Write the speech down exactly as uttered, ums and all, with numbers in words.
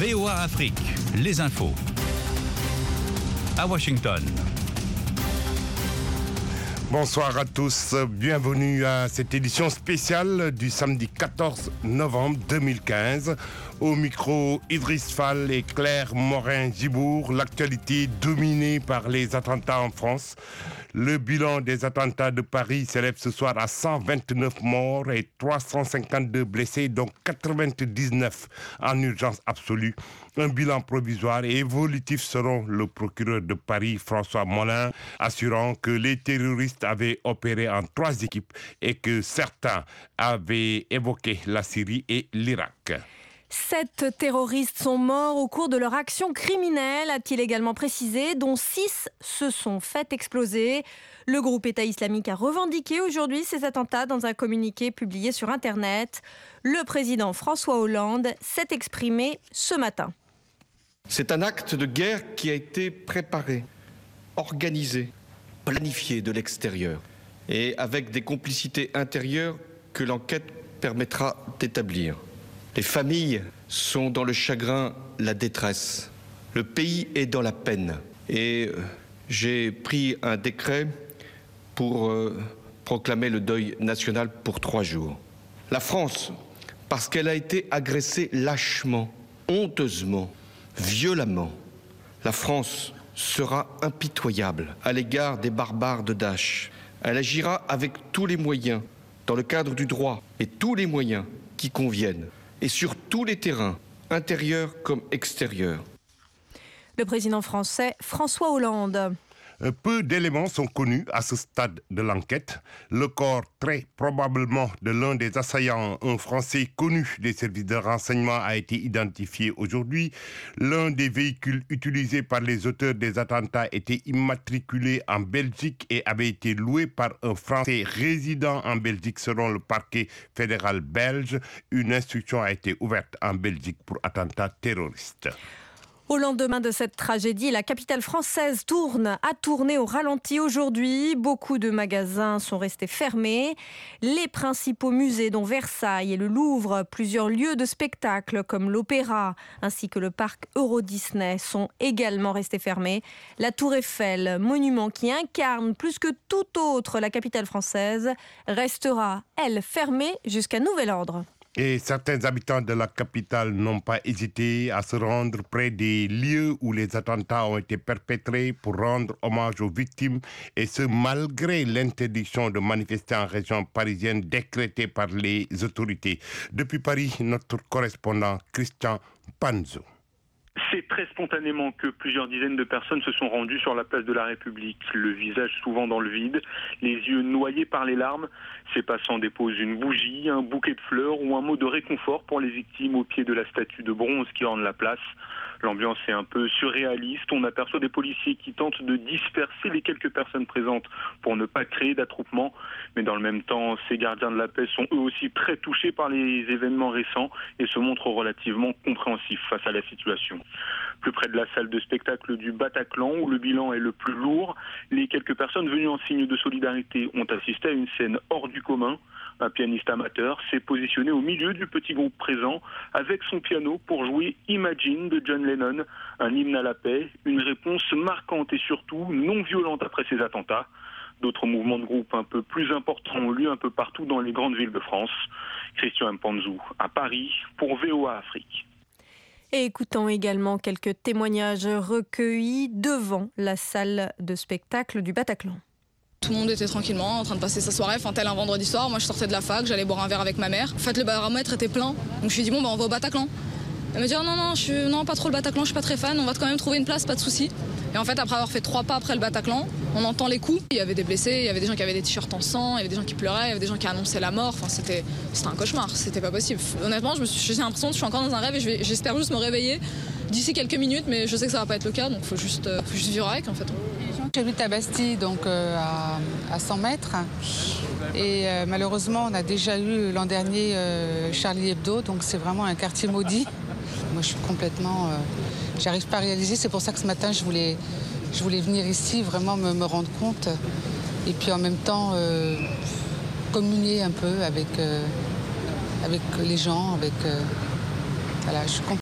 V O A Afrique, les infos. À Washington. Bonsoir à tous, bienvenue à cette édition spéciale du samedi quatorze novembre deux mille quinze. Au micro, Idriss Fall et Claire Morin-Gibour, l'actualité dominée par les attentats en France. Le bilan des attentats de Paris s'élève ce soir à cent vingt-neuf morts et trois cent cinquante-deux blessés, dont quatre-vingt-dix-neuf en urgence absolue. Un bilan provisoire et évolutif selon le procureur de Paris, François Molin, assurant que les terroristes avaient opéré en trois équipes et que certains avaient évoqué la Syrie et l'Irak. Sept terroristes sont morts au cours de leur action criminelle, a-t-il également précisé, dont six se sont fait exploser. Le groupe État islamique a revendiqué aujourd'hui ces attentats dans un communiqué publié sur Internet. Le président François Hollande s'est exprimé ce matin. C'est un acte de guerre qui a été préparé, organisé, planifié de l'extérieur et avec des complicités intérieures que l'enquête permettra d'établir. Les familles sont dans le chagrin, la détresse. Le pays est dans la peine. Et j'ai pris un décret pour euh, proclamer le deuil national pour trois jours. La France, parce qu'elle a été agressée lâchement, honteusement, violemment, la France sera impitoyable à l'égard des barbares de Daesh. Elle agira avec tous les moyens, dans le cadre du droit, et tous les moyens qui conviennent. Et sur tous les terrains, intérieurs comme extérieurs. Le président français François Hollande. Peu d'éléments sont connus à ce stade de l'enquête. Le corps très probablement de l'un des assaillants, un Français connu des services de renseignement, a été identifié aujourd'hui. L'un des véhicules utilisés par les auteurs des attentats était immatriculé en Belgique et avait été loué par un Français résident en Belgique selon le parquet fédéral belge. Une instruction a été ouverte en Belgique pour attentat terroriste. Au lendemain de cette tragédie, la capitale française tourne, a tourné au ralenti aujourd'hui. Beaucoup de magasins sont restés fermés. Les principaux musées, dont Versailles et le Louvre, plusieurs lieux de spectacle comme l'Opéra, ainsi que le parc Euro Disney, sont également restés fermés. La Tour Eiffel, monument qui incarne plus que tout autre la capitale française, restera, elle, fermée jusqu'à nouvel ordre. Et certains habitants de la capitale n'ont pas hésité à se rendre près des lieux où les attentats ont été perpétrés pour rendre hommage aux victimes, et ce malgré l'interdiction de manifester en région parisienne décrétée par les autorités. Depuis Paris, notre correspondant Christian Panzo. C'est très spontanément que plusieurs dizaines de personnes se sont rendues sur la place de la République, le visage souvent dans le vide, les yeux noyés par les larmes. Ces passants déposent une bougie, un bouquet de fleurs ou un mot de réconfort pour les victimes au pied de la statue de bronze qui orne la place. L'ambiance est un peu surréaliste. On aperçoit des policiers qui tentent de disperser les quelques personnes présentes pour ne pas créer d'attroupement. Mais dans le même temps, ces gardiens de la paix sont eux aussi très touchés par les événements récents et se montrent relativement compréhensifs face à la situation. Plus près de la salle de spectacle du Bataclan, où le bilan est le plus lourd, les quelques personnes venues en signe de solidarité ont assisté à une scène hors du commun. Un pianiste amateur s'est positionné au milieu du petit groupe présent avec son piano pour jouer Imagine de John Lennon, un hymne à la paix, une réponse marquante et surtout non violente après ces attentats. D'autres mouvements de groupe un peu plus importants ont lieu un peu partout dans les grandes villes de France. Christian Mpanzou à Paris pour V O A Afrique. Et écoutons également quelques témoignages recueillis devant la salle de spectacle du Bataclan. Tout le monde était tranquillement en train de passer sa soirée, enfin tel un vendredi soir. Moi je sortais de la fac, j'allais boire un verre avec ma mère. En fait le baromètre était plein, donc je me suis dit bon bah on va au Bataclan. Elle me dit oh, non non, je suis, non pas trop le Bataclan, je suis pas très fan, on va quand même trouver une place, pas de souci. Et en fait après avoir fait trois pas après le Bataclan, on entend les coups. Il y avait des blessés, il y avait des gens qui avaient des t-shirts en sang, il y avait des gens qui pleuraient, il y avait des gens qui annonçaient la mort. Enfin c'était, c'était un cauchemar, c'était pas possible. Honnêtement je me suis, j'ai l'impression que je suis encore dans un rêve et je vais, j'espère juste me réveiller d'ici quelques minutes, mais je sais que ça va pas être le cas, donc faut juste, faut juste vivre avec en fait. J'habite à Bastille, donc euh, à, à cent mètres. Et euh, malheureusement, on a déjà eu l'an dernier euh, Charlie Hebdo, donc c'est vraiment un quartier maudit. Moi, je suis complètement... Euh, j'arrive pas à réaliser. C'est pour ça que ce matin, je voulais, je voulais venir ici, vraiment me, me rendre compte. Et puis en même temps, euh, communier un peu avec, euh, avec les gens, avec... Euh, voilà, je suis